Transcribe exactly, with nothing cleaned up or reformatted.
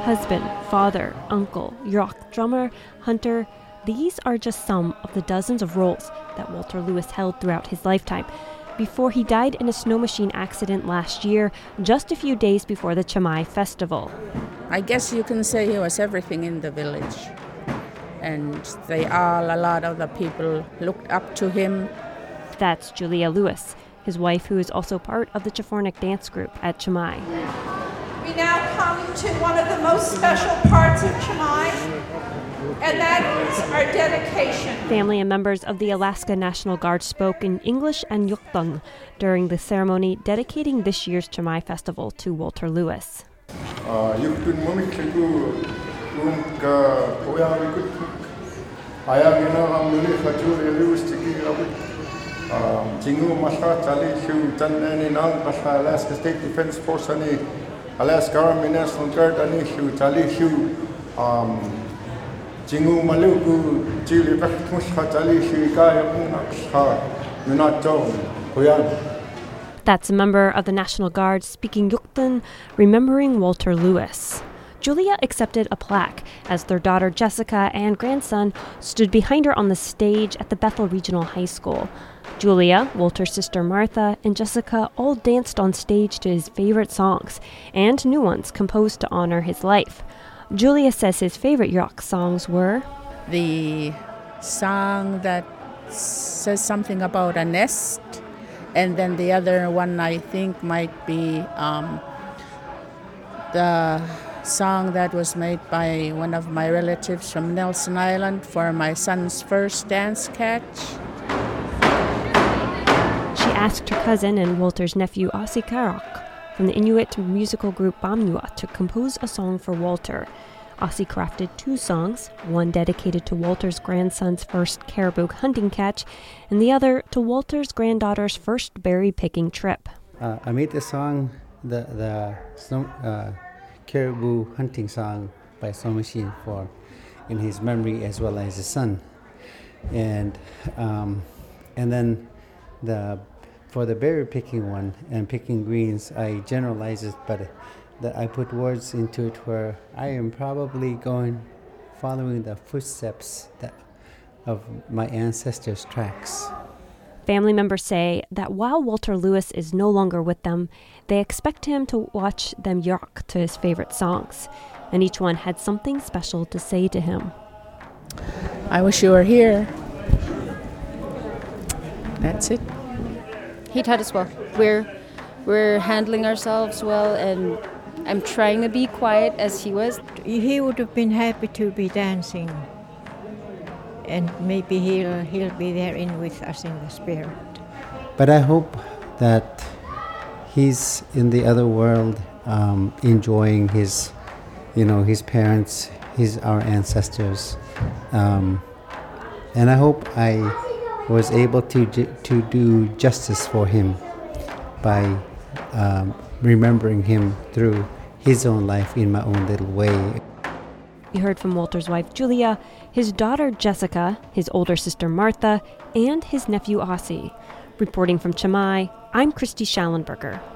husband, father, uncle, rock drummer, hunter. These are just some of the dozens of roles that Walter Lewis held throughout his lifetime, before he died in a snow machine accident last year, just a few days before the Chamai festival. I guess you can say he was everything in the village. And they all, a lot of the people looked up to him. That's Julia Lewis, his wife, who is also part of the Chafornik dance group at Chamai. We now come to one of the most special parts of Chamai, and that is our dedication. Family and members of the Alaska National Guard spoke in English and Yukdung during the ceremony dedicating this year's Chamai Festival to Walter Lewis. Alaska State Defense Force ani Alaska Army National Guard ani shu tali shu um jingu maluku jili bakmush tali shu kaya munaksha minato kuyan. That's a member of the National Guard speaking Yukdun, remembering Walter Lewis. Julia accepted a plaque as their daughter Jessica and grandson stood behind her on the stage at the Bethel Regional High School. Julia, Walter's sister Martha, and Jessica all danced on stage to his favorite songs and new ones composed to honor his life. Julia says his favorite rock songs were The song that says something about a nest, and then the other one I think might be um, the song that was made by one of my relatives from Nelson Island for my son's first dance catch. She asked her cousin and Walter's nephew Ossi Karok from the Inuit musical group Bamnua to compose a song for Walter. Ossi crafted two songs, one dedicated to Walter's grandson's first caribou hunting catch, and the other to Walter's granddaughter's first berry-picking trip. Uh, I made the song, the the snow, uh, caribou hunting song by Snow Machine for in his memory as well as his son, and um, and then the for the berry picking one and picking greens, I generalize it, but that I put words into it where I am probably going following the footsteps that of my ancestors' tracks. Family members say that while Walter Lewis is no longer with them, they expect him to watch them rock to his favorite songs, and each one had something special to say to him. I wish you were here. That's it. He taught us well. We're we're handling ourselves well, and I'm trying to be quiet as he was. He would have been happy to be dancing, and maybe he'll he'll be there in with us in the spirit. But I hope that he's in the other world, um, enjoying his, you know, his parents, his our ancestors, um, and I hope I was able to to do justice for him by um, remembering him through his own life in my own little way. You heard from Walter's wife Julia, his daughter Jessica, his older sister Martha, and his nephew Ossi. Reporting from Chamai, I'm Christy Schallenberger.